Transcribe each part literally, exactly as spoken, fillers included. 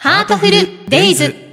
ハートフルデイズ。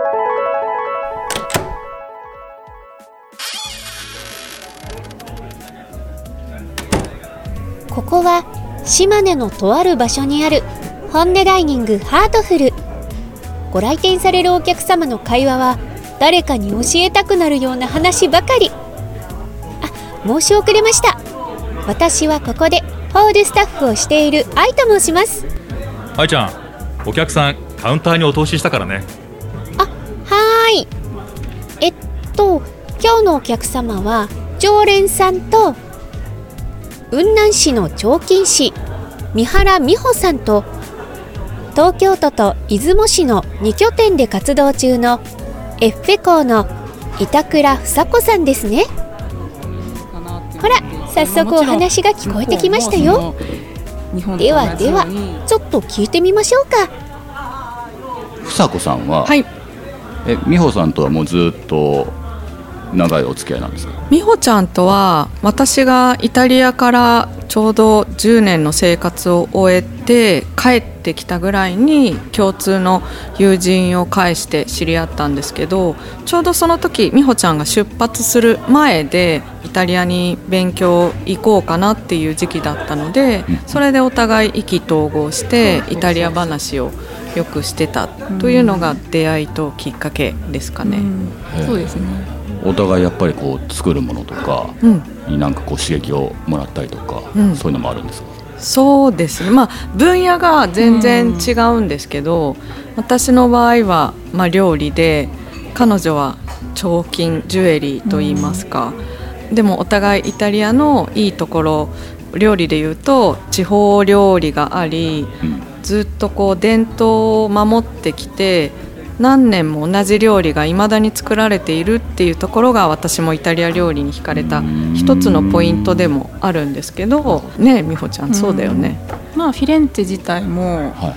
ここは島根のとある場所にある本音ダイニングハートフル。ご来店されるお客様の会話は誰かに教えたくなるような話ばかり。あ、申し遅れました。私はここでホールスタッフをしている愛と申します。 愛ちゃん、お客さんカウンターにお通ししたからね。 あ、はーい。えっと今日のお客様は常連さんと雲南市の彫金師三原美穂さんと東京都と出雲市のに拠点で活動中のエッフェ校の板倉房子さんですね。ほら、早速お話が聞こえてきましたよ。ではではちょっと聞いてみましょうか。 房子さんは、 はい、 え美穂さんとはもうずっと長いお付き合いなんですか？ 美穂ちゃんとは私がイタリアからちょうどじゅうねんの生活を終えて帰ってきたぐらいに共通の友人を介して知り合ったんですけど、ちょうどその時美穂ちゃんが出発する前でイタリアに勉強行こうかなっていう時期だったので、それでお互い意気投合してイタリア話をよくしてたというのが出会いときっかけですかね。 うん、そうですね。 お互いやっぱりこう作るものとかになんかこう刺激をもらったりとか、うん、そういうのもあるんですか？ そうですね、まあ、分野が全然違うんですけど、うん、私の場合は、まあ、料理で彼女は彫金ジュエリーといいますか、うん、でもお互いイタリアのいいところ、料理でいうと地方料理があり、うん、ずっとこう伝統を守ってきて何年も同じ料理が未だに作られているっていうところが私もイタリア料理に惹かれた一つのポイントでもあるんですけどね。え美穂ちゃんそうだよね。 まあフィレンツェ自体も、はい、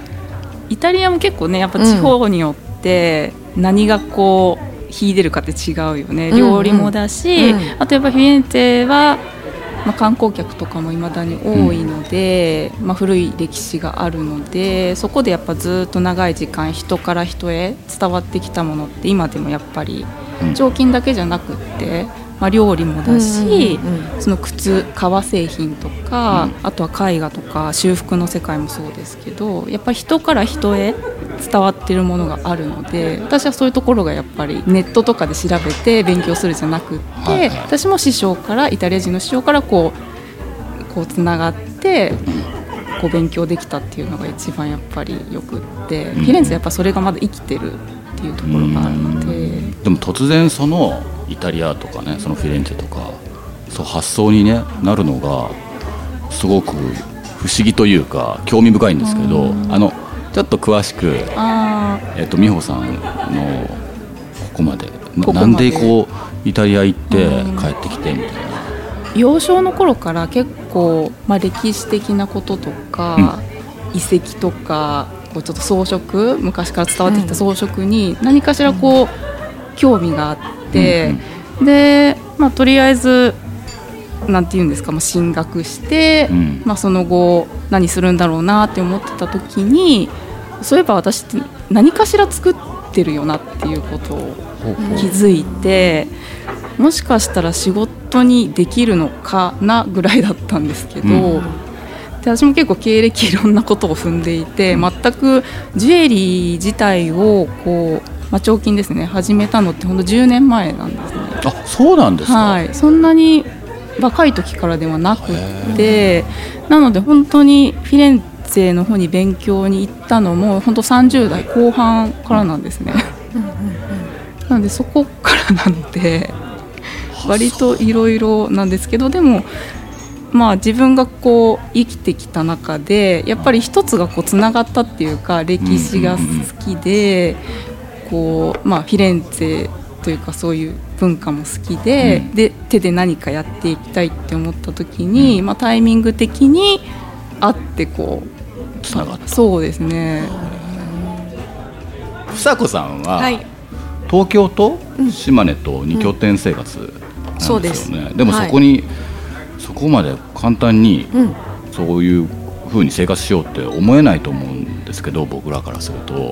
イタリアも結構ねやっぱ地方によって何がこう秀でるかって違うよね、うん、料理もだし、うんうん、あとやっぱフィレンツェはまあ、観光客とかも未だに多いので、うんまあ、古い歴史があるので、そこでやっぱずっと長い時間人から人へ伝わってきたものって今でもやっぱり彫金だけじゃなくって、まあ、料理もだし、うんうんうん、その靴革製品とか、うん、あとは絵画とか修復の世界もそうですけど、やっぱり人から人へ伝わっているものがあるので、私はそういうところがやっぱりネットとかで調べて勉強するじゃなくって、はいはい、私も師匠からイタリア人の師匠からこうこうつながってこう勉強できたっていうのが一番やっぱりよくって、フィレンツェやっぱそれがまだ生きてるっていうところがあるので。 でも突然そのイタリアとかね、そのフィレンツェとかそう発想に、ね、なるのがすごく不思議というか興味深いんですけど、あのちょっと詳しく、えっと、美穂さんのここまで、ここまでなんでこうイタリア行って帰ってきてみたいな。 幼少の頃から結構、まあ、歴史的なこととか、うん、遺跡とかこうちょっと装飾、昔から伝わってきた装飾に何かしらこう、うん、興味があって、うん、で、まあ、とりあえずなんていうんですか、まあ、進学して、うんまあ、その後何するんだろうなって思ってた時に、そういえば私って何かしら作ってるよなっていうことを気づいて、もしかしたら仕事にできるのかなぐらいだったんですけど、うん、で私も結構経歴いろんなことを踏んでいて、全くジュエリー自体をこう、まあ、彫金ですね始めたのってほんとじゅうねんまえなんですね。 あ、そうなんですか。 はい、そんなに若い時からではなくて、なので本当にフィレンツェの方に勉強に行ったのも本当さんじゅう代後半からなんですね。なのでそこからなので割といろいろなんですけど、でもまあ自分がこう生きてきた中でやっぱり一つがこうつながったっていうか、歴史が好きで、こうまあフィレンツェというかそういう文化も好きで、うん、で手で何かやっていきたいって思った時に、うんまあ、タイミング的に会ってこうつながった。 そうですね。 房子さんは、はい、東京と島根とに拠点生活なんですよね、うんうん、そうです。でもそこに、はい、そこまで簡単にそういう風に生活しようって思えないと思うんですけど、僕らからすると。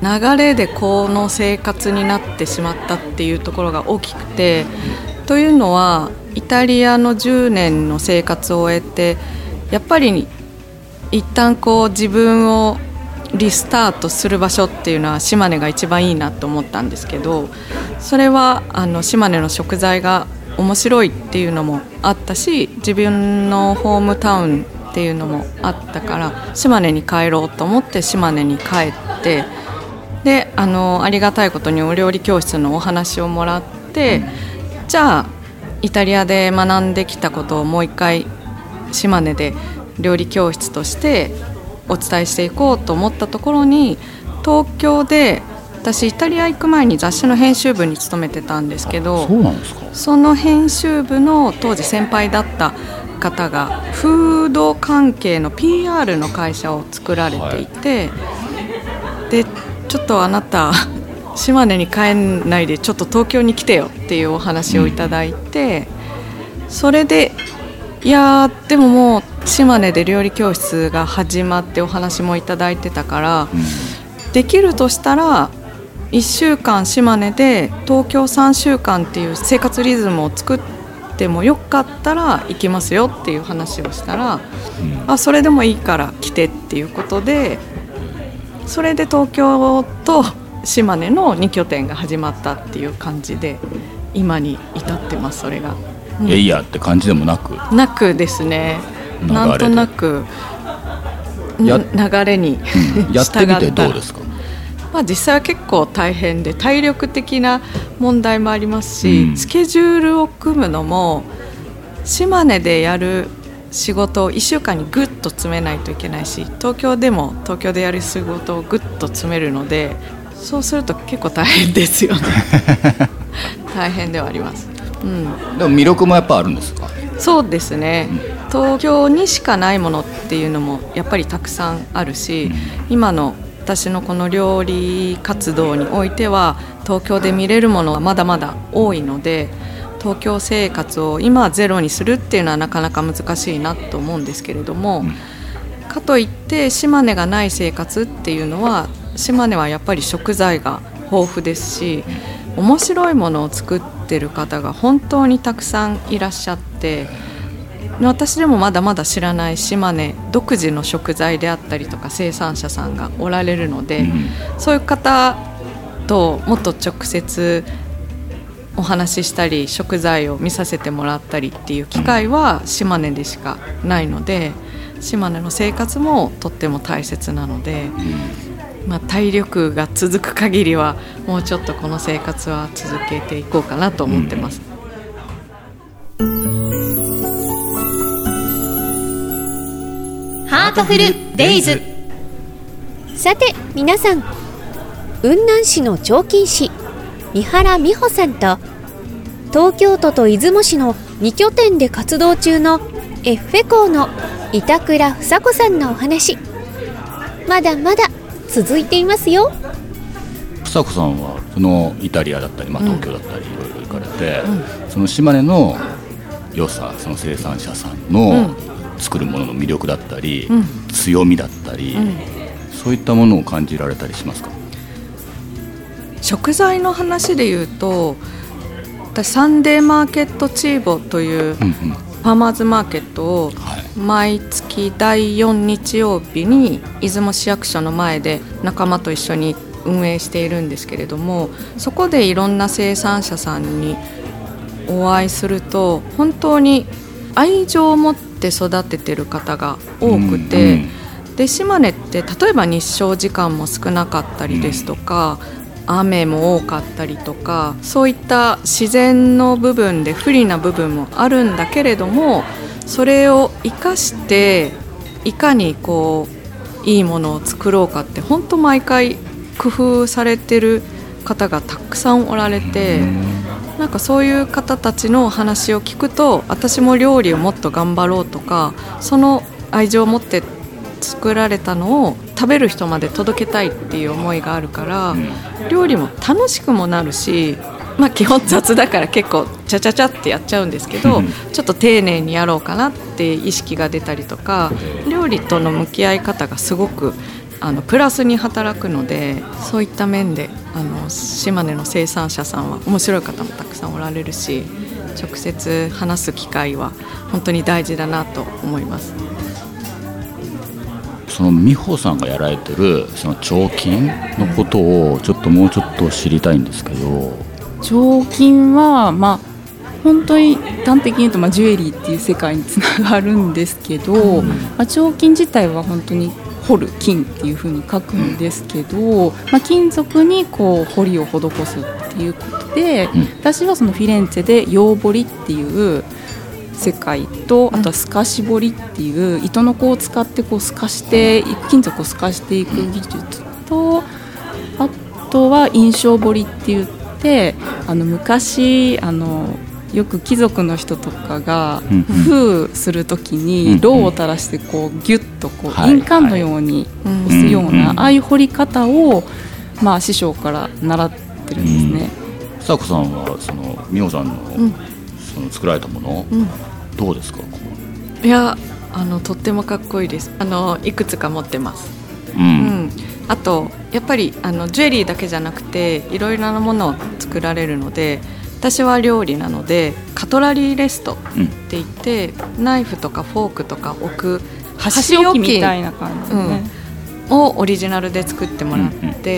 流れでこの生活になってしまったっていうところが大きくて、というのはイタリアのじゅうねんの生活を終えてやっぱり一旦こう自分をリスタートする場所っていうのは島根が一番いいなと思ったんですけど、それはあの島根の食材が面白いっていうのもあったし、自分のホームタウンっていうのもあったから島根に帰ろうと思って島根に帰って、で あのありがたいことにお料理教室のお話をもらって、うん、じゃあイタリアで学んできたことをもう一回島根で料理教室としてお伝えしていこうと思ったところに、東京で私イタリア行く前に雑誌の編集部に勤めてたんですけど、 そうなんですか。 その編集部の当時先輩だった方がフード関係の ピーアール の会社を作られていて、はい、でちょっとあなた島根に帰んないでちょっと東京に来てよっていうお話をいただいて、うん、それでいやでももう島根で料理教室が始まってお話もいただいてたから、うん、できるとしたらいっしゅうかん島根で東京さんしゅうかんっていう生活リズムを作ってもよかったら行きますよっていう話をしたら、うん、あそれでもいいから来てっていうことで、それで東京と島根のに拠点が始まったっていう感じで今に至ってます。それが、 うん、いやいやって感じでもなくなくですね、なんとなくや流れに、 うん、やってみてどうですか？ まあ、実際は結構大変で体力的な問題もありますし、うん、スケジュールを組むのも島根でやる仕事をいっしゅうかんにぐっと詰めないといけないし、東京でも東京でやる仕事をぐっと詰めるので、そうすると結構大変ですよね大変ではあります、うん、 でも魅力もやっぱあるんですか？ そうですね、うん、東京にしかないものっていうのもやっぱりたくさんあるし、うん、今の私のこの料理活動においては東京で見れるものはまだまだ多いので、東京生活を今ゼロにするっていうのはなかなか難しいなと思うんですけれども、うん、かといって島根がない生活っていうのは、島根はやっぱり食材が豊富ですし、面白いものを作ってる方が本当にたくさんいらっしゃって、私でもまだまだ知らない島根独自の食材であったりとか生産者さんがおられるので、うん、そういう方ともっと直接お話ししたり食材を見させてもらったりっていう機会は島根でしかないので、島根の生活もとっても大切なので、うん、まあ、体力が続く限りはもうちょっとこの生活は続けていこうかなと思ってます、 うん、ハートフルデイズ。 さて皆さん、雲南市の彫金師三原美穂さんと東京都と出雲市のに拠点で活動中のエッフェ校の板倉房子さんのお話、まだまだ続いていますよ。 房子さんはそのイタリアだったり、まあ、東京だったりいろいろ行かれて、うん、その島根の良さ、その生産者さんの作るものの魅力だったり、うん、強みだったり、うん、そういったものを感じられたりしますか？ 食材の話で言うと、私サンデーマーケットチーボというファーマーズマーケットを毎月だいよん日曜日に出雲市役所の前で仲間と一緒に運営しているんですけれども、そこでいろんな生産者さんにお会いすると本当に愛情を持って育ててる方が多くて、うんうん、で島根って例えば日照時間も少なかったりですとか、うん、雨も多かったりとか、そういった自然の部分で不利な部分もあるんだけれども、それを生かしていかにこういいものを作ろうかって本当毎回工夫されてる方がたくさんおられて、なんかそういう方たちの話を聞くと、私も料理をもっと頑張ろうとか、その愛情を持って作られたのを食べる人まで届けたいっていう思いがあるから、料理も楽しくもなるし、まあ、基本雑だから結構チャチャチャってやっちゃうんですけど、ちょっと丁寧にやろうかなって意識が出たりとか、料理との向き合い方がすごくあのプラスに働くので、そういった面であの島根の生産者さんは面白い方もたくさんおられるし、直接話す機会は本当に大事だなと思います。 その美穂さんがやられてるその彫金のことをちょっともうちょっと知りたいんですけど。 彫金はまあ本当に端的に言うと、まあ、ジュエリーっていう世界につながるんですけど、うんまあ、彫金自体は本当に彫る金っていう風に書くんですけど、まあ、金属にこう彫りを施すっていうことで、うん、私はそのフィレンツェで陽彫りっていう世界と、あとは透かし彫りっていう糸の子を使ってこう透かしていく、金属を透かしていく技術と、あとは印象彫りって言って、あの昔あのよく貴族の人とかが封するときにろうを垂らしてこうギュッとこう印鑑のように押すような、ああいう彫り方をまあ師匠から習ってるんですね。 さこさんはその美穂さんのその作られたもの、うん、どうですか？ いや、あのとってもかっこいいです。あのいくつか持ってます。 うんうん、 あとやっぱりあのジュエリーだけじゃなくていろいろなものを作られるので、私は料理なのでカトラリーレストって言って、うん、ナイフとかフォークとか置く箸置きみたいな感じ、ねうん、をオリジナルで作ってもらって、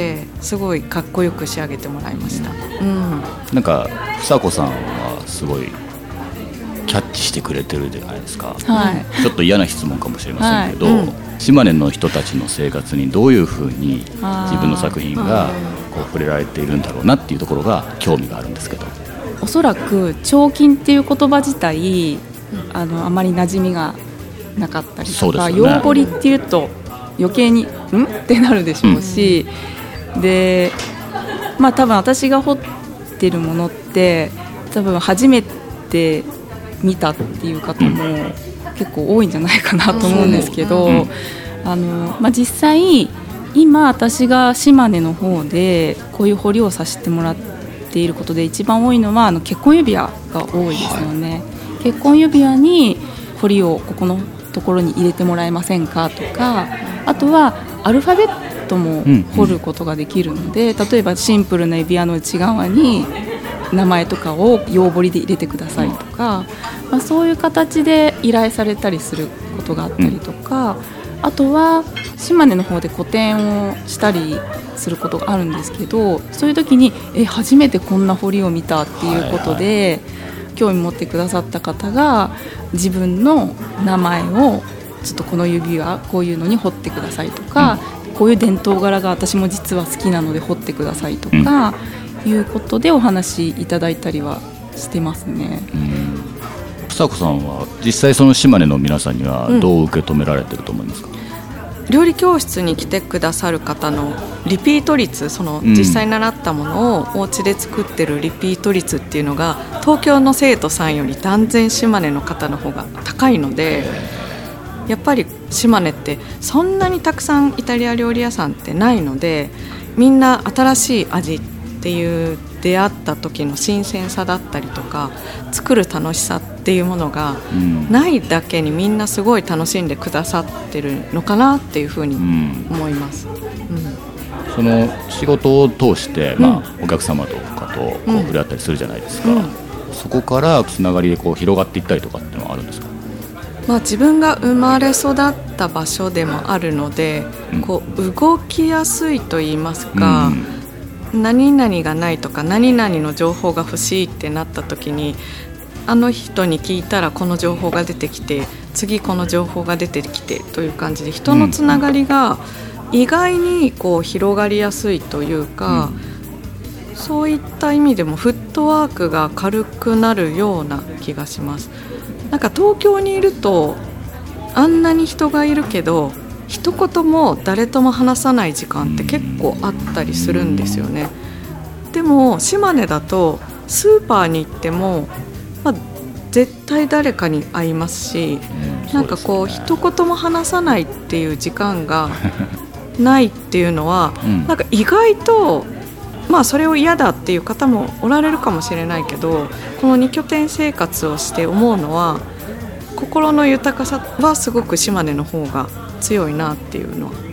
うんうん、すごいかっこよく仕上げてもらいました、うん、 なんか房子さんはすごいキャッチしてくれてるじゃないですか、 はい、 ちょっと嫌な質問かもしれませんけど、 はいうん、 島根の人たちの生活にどういうふうに自分の作品がこう触れられているんだろうなっていうところが興味があるんですけど。 おそらく彫金っていう言葉自体あのあまり馴染みがなかったりとか、陽彫りっていうと余計にんってなるでしょうし、うん、でまあ多分私が彫ってるものって多分初めて見たっていう方も結構多いんじゃないかなと思うんですけど、うんあのまあ、実際今私が島根の方でこういう彫りをさせてもらっていることで一番多いのはあの結婚指輪が多いですよね、はい、結婚指輪に彫りをここのところに入れてもらえませんかとか、あとはアルファベットも彫ることができるので、うんうん、例えばシンプルな指輪の内側に名前とかを陽彫りで入れてくださいとか、まあ、そういう形で依頼されたりすることがあったりとか、うん、あとは島根の方で個展をしたりすることがあるんですけど、そういう時にえ初めてこんな彫りを見たっていうことで、はいはい、興味持ってくださった方が自分の名前をちょっとこの指輪こういうのに彫ってくださいとか、うん、こういう伝統柄が私も実は好きなので彫ってくださいとか、うん、いうことでお話いただいたりはしてますね。 房子さんは実際その島根の皆さんにはどう受け止められてると思いますか？ うん、料理教室に来てくださる方のリピート率、その実際習ったものをお家で作ってるリピート率っていうのが東京の生徒さんより断然島根の方の方が高いので、やっぱり島根ってそんなにたくさんイタリア料理屋さんってないので、みんな新しい味っていう出会った時の新鮮さだったりとか作る楽しさっていうものがないだけに、みんなすごい楽しんでくださってるのかなっていうふうに思います、うんうん、 その仕事を通して、まあ、お客様とかとこう触れ合ったりするじゃないですか、うん、そこからつながりでこう広がっていったりとかっていうのはあるんですか？ まあ、自分が生まれ育った場所でもあるので、うん、こう動きやすいと言いますか、うん、何々がないとか何々の情報が欲しいってなった時に、あの人に聞いたらこの情報が出てきて、次この情報が出てきてという感じで、人のつながりが意外にこう広がりやすいというか、うん、そういった意味でもフットワークが軽くなるような気がします。なんか東京にいるとあんなに人がいるけど一言も誰とも話さない時間って結構あったりするんですよね。でも島根だとスーパーに行っても、まあ、絶対誰かに会いますし、なんかこう一言も話さないっていう時間がないっていうのはなんか意外と、まあそれを嫌だっていう方もおられるかもしれないけど、このに拠点生活をして思うのは、心の豊かさはすごく島根の方が強いなっていうのは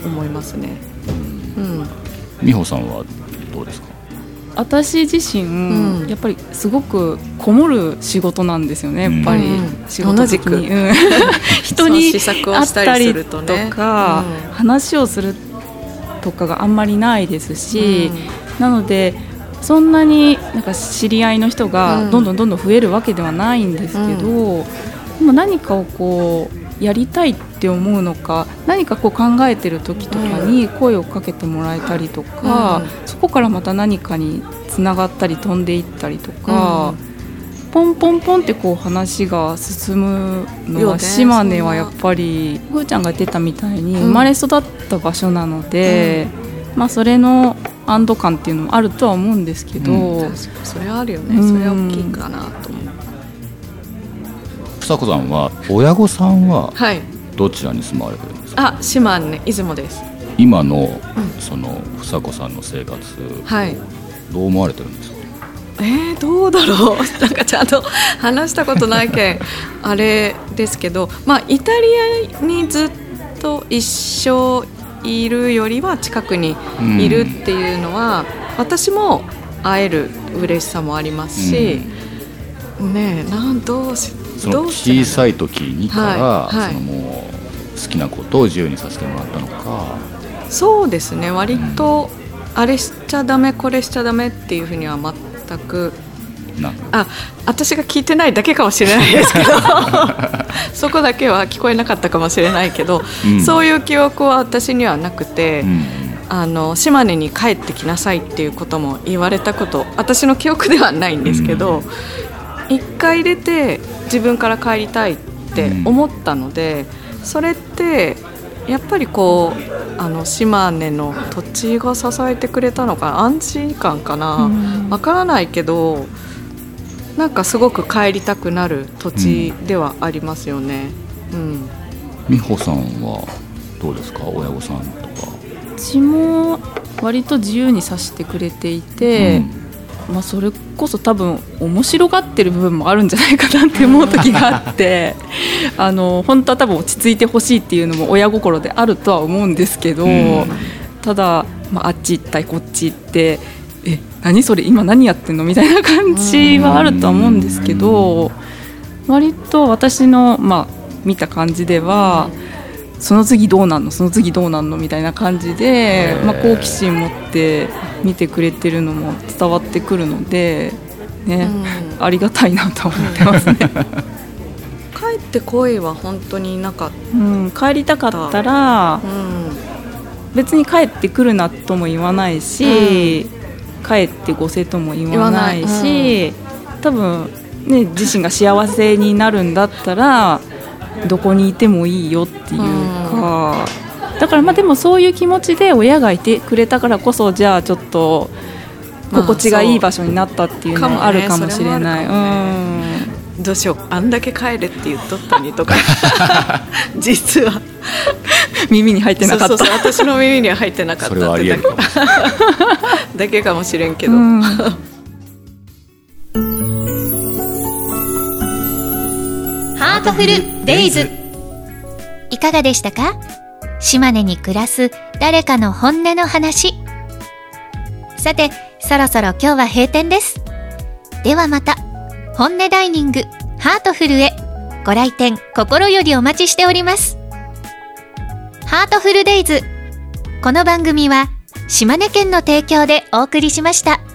思いますね。うん、 美穂さんはどうですか？ 私自身、うん、やっぱりすごくこもる仕事なんですよね。やっぱり仕事的に、うん、人に会ったりとか、うん、話をするとかがあんまりないですし、うん、なのでそんなになんか知り合いの人がどんどんどんどん増えるわけではないんですけど、うん、でも何かをこうやりたいって思うのか、何かこう考えてる時とかに声をかけてもらえたりとか、うん、そこからまた何かにつながったり飛んでいったりとか、うん、ポンポンポンってこう話が進むのは、島根はやっぱりふーちゃんが言ってたみたいに生まれ育った場所なので、うん、まあ、それの安堵感っていうのもあるとは思うんですけど、 うん、それはあるよね、うん、それは大きいかなと思う。 房子さんは親御さんはどちらに住まわれてるんですか？ はい、あ、島根、出雲です。 今のその房子さんの生活、 はい、どう思われてるんですか？ えー、どうだろうなんかちゃんと話したことないけんあれですけど、まあ、イタリアにずっと一生いるよりは近くにいるっていうのは、うん、私も会える嬉しさもありますし、うん、ねえ、なんどうしその小さい時にから、はいはい、そのもう好きなことを自由にさせてもらったのか。 そうですね、割と、うん、あれしちゃダメこれしちゃダメっていうふうには全くなあ私が聞いてないだけかもしれないですけどそこだけは聞こえなかったかもしれないけど、うん、そういう記憶は私にはなくて、うん、あの島根に帰ってきなさいっていうことも言われたこと私の記憶ではないんですけど、うん、一回出て自分から帰りたいって思ったので、うん、それってやっぱりこうあの島根の土地が支えてくれたのか安心感かな、わからないけどなんかすごく帰りたくなる土地ではありますよね。うん、 美穂さんはどうですか？親御さんとか。 うちも割と自由にさせてくれていて、うん、まあ、それこそ多分面白がってる部分もあるんじゃないかなって思う時があってあの本当は多分落ち着いてほしいっていうのも親心であるとは思うんですけど、うん、ただ、まあ、あっち行ったりこっち行ってえ何それ今何やってんのみたいな感じはあるとは思うんですけど、割と私の、まあ、見た感じではその次どうなんのその次どうなんのみたいな感じで、まあ、好奇心持って見てくれてるのも伝わってくるので、ね、ありがたいなと思ってますね帰ってこいは本当になかった、 うん、帰りたかったら、うん、別に帰ってくるなとも言わないし、うん帰ってごせとも言わないし、うん、多分、ね、自身が幸せになるんだったらどこにいてもいいよっていうか、うん、だからまあでもそういう気持ちで親がいてくれたからこそじゃあちょっと心地がいい場所になったっていうのもあるかもしれない、ね、 うん、どうしようあんだけ帰れって言っとったにとか実は耳に入ってなかった。 そうそうそう私の耳には入ってなかったってだけだけかもしれんけど、うん、 ハートフルデイズいかがでしたか？島根に暮らす誰かの本音の話。さてそろそろ今日は閉店です。ではまた本音ダイニングハートフルへご来店心よりお待ちしております。ハートフルデイズ、この番組は島根県の提供でお送りしました。